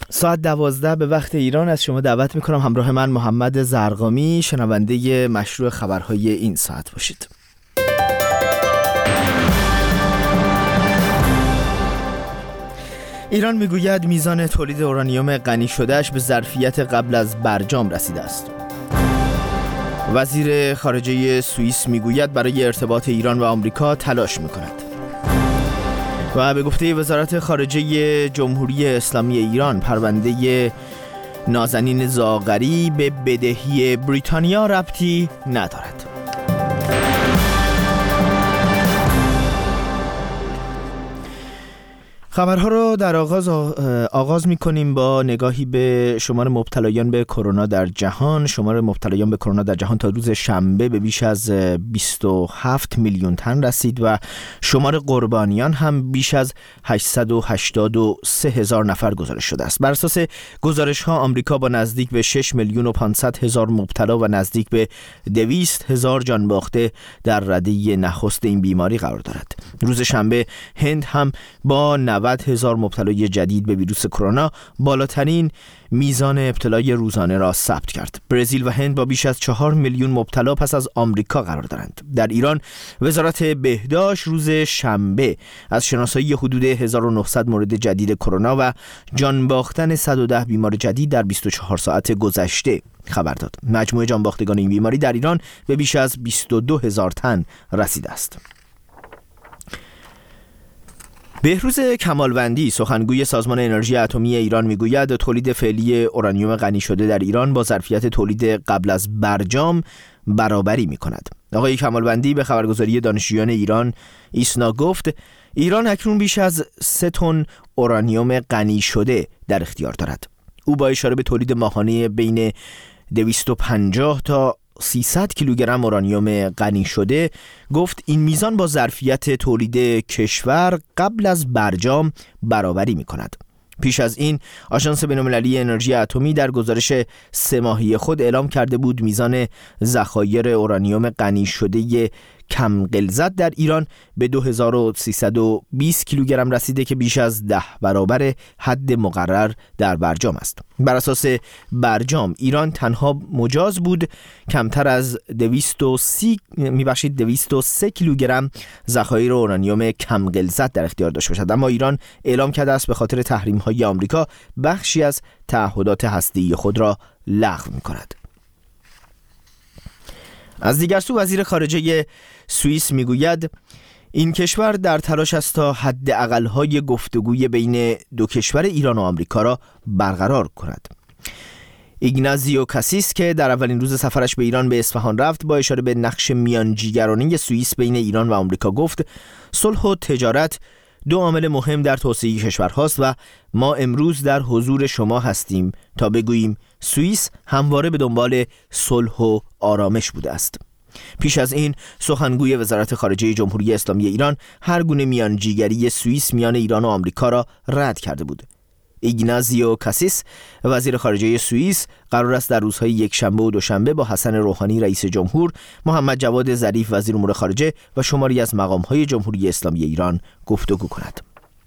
ساعت 12 به وقت ایران از شما دعوت میکنم همراه من محمد زرقامی شنونده مشروع خبرهای این ساعت باشید. ایران میگوید میزان تولید اورانیوم غنی شدهش به ظرفیت قبل از برجام رسیده است. وزیر خارجه سوئیس میگوید برای ارتباط ایران و آمریکا تلاش میکند. و به گفته وزارت خارجه جمهوری اسلامی ایران پرونده نازنین زاغری به بدهی بریتانیا ربطی ندارد. خبرها رو در آغاز می‌کنیم با نگاهی به شمار مبتلایان به کرونا در جهان. شمار مبتلایان به کرونا در جهان تا روز شنبه به بیش از 27 میلیون تن رسید و شمار قربانیان هم بیش از 883 هزار نفر گزارش شده است. بر اساس گزارش‌ها آمریکا با نزدیک به 6 میلیون و 500 هزار مبتلا و نزدیک به 200 هزار جان باخته در رده نخست این بیماری قرار دارد. روز شنبه هند هم با 90 هزار مبتلای جدید به ویروس کرونا بالاترین میزان ابتلای روزانه را ثبت کرد. برزیل و هند با بیش از 4 میلیون مبتلا پس از آمریکا قرار دارند. در ایران وزارت بهداشت روز شنبه از شناسایی حدود 1900 مورد جدید کرونا و جان باختن 110 بیمار جدید در 24 ساعت گذشته خبر داد. مجموع جان باختگان این بیماری در ایران به بیش از 22 هزار تن رسیده است. بهروز کمالوندی سخنگوی سازمان انرژی اتمی ایران میگوید تولید فعلی اورانیوم غنی شده در ایران با ظرفیت تولید قبل از برجام برابری می‌کند. آقای کمالوندی به خبرگزاری دانشجویان ایران ایسنا گفت ایران اکنون بیش از 3 تن اورانیوم غنی شده در اختیار دارد. او با اشاره به تولید ماهانه بین 250 تا 300 کیلوگرم اورانیوم غنی شده گفت این میزان با ظرفیت تولید کشور قبل از برجام برابری می کند. پیش از این آژانس بین‌المللی انرژی اتمی در گزارش 3 ماهه خود اعلام کرده بود میزان ذخایر اورانیوم غنی شده کم غلظت در ایران به 2320 کیلوگرم رسیده که بیش از 10 برابر حد مقرر در برجام است. بر اساس برجام ایران تنها مجاز بود کمتر از 203 کیلوگرم ذخایر اورانیوم کم غلظت در اختیار داشته باشد، اما ایران اعلام کرده است به خاطر تحریم‌های آمریکا بخشی از تعهدات هسته‌ای خود را لغو می‌کند. از دیگر سو وزیر خارجه سوئیس میگوید این کشور در تلاش است تا حد اقل‌های گفتگوی بین دو کشور ایران و آمریکا را برقرار کند. ایگنازیو کاسیس که در اولین روز سفرش به ایران به اصفهان رفت با اشاره به نقش میانجیگرانه سوئیس بین ایران و آمریکا گفت صلح و تجارت 2 عامل مهم در توسعه کشورهاست و ما امروز در حضور شما هستیم تا بگوییم سوئیس همواره به دنبال صلح و آرامش بوده است. پیش از این سخنگوی وزارت خارجه جمهوری اسلامی ایران هر گونه میانجیگری سوئیس میان ایران و آمریکا را رد کرده بود. ایگنازیو کاسیس وزیر خارجه سوئیس قرار است در روزهای یکشنبه و دوشنبه با حسن روحانی رئیس جمهور، محمد جواد ظریف وزیر امور خارجه و شماری از مقام‌های جمهوری اسلامی ایران گفتگو کند.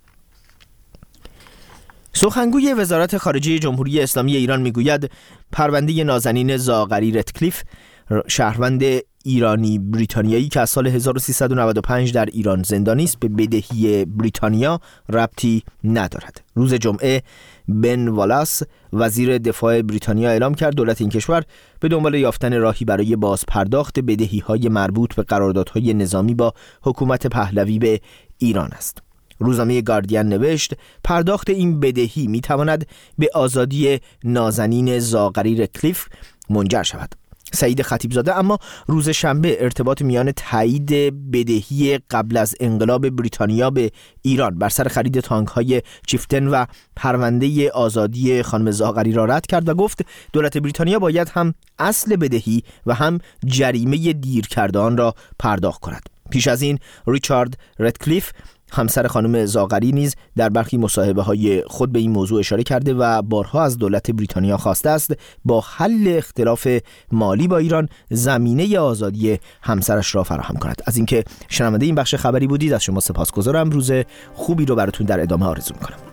سخنگوی وزارت خارجه جمهوری اسلامی ایران میگوید پرونده نازنین زاغری رتکلیف شهروند ایرانی بریتانیایی که از سال 1395 در ایران زندانی است به بدهی بریتانیا ربطی ندارد. روز جمعه بن والاس وزیر دفاع بریتانیا اعلام کرد دولت این کشور به دنبال یافتن راهی برای بازپرداخت بدهی‌های مربوط به قراردادهای نظامی با حکومت پهلوی به ایران است. روزنامه گاردین نوشت پرداخت این بدهی میتواند به آزادی نازنین زاغری رتکلیف منجر شود. سعید خطیبزاده اما روز شنبه ارتباط میان تایید بدهی قبل از انقلاب بریتانیا به ایران بر سر خرید تانک‌های چیفتن و پرونده آزادی خانم زاغری را رد کرد و گفت دولت بریتانیا باید هم اصل بدهی و هم جریمه دیر کرده آن را پرداخت کند. پیش از این ریچارد رتکلیف همسر خانم زاغری نیز در برخی مصاحبه‌های خود به این موضوع اشاره کرده و بارها از دولت بریتانیا خواسته است با حل اختلاف مالی با ایران زمینه آزادی همسرش را فراهم کند. از اینکه شنونده این بخش خبری بودید از شما سپاسگزارم. روز خوبی رو براتون در ادامه آرزو می‌کنم.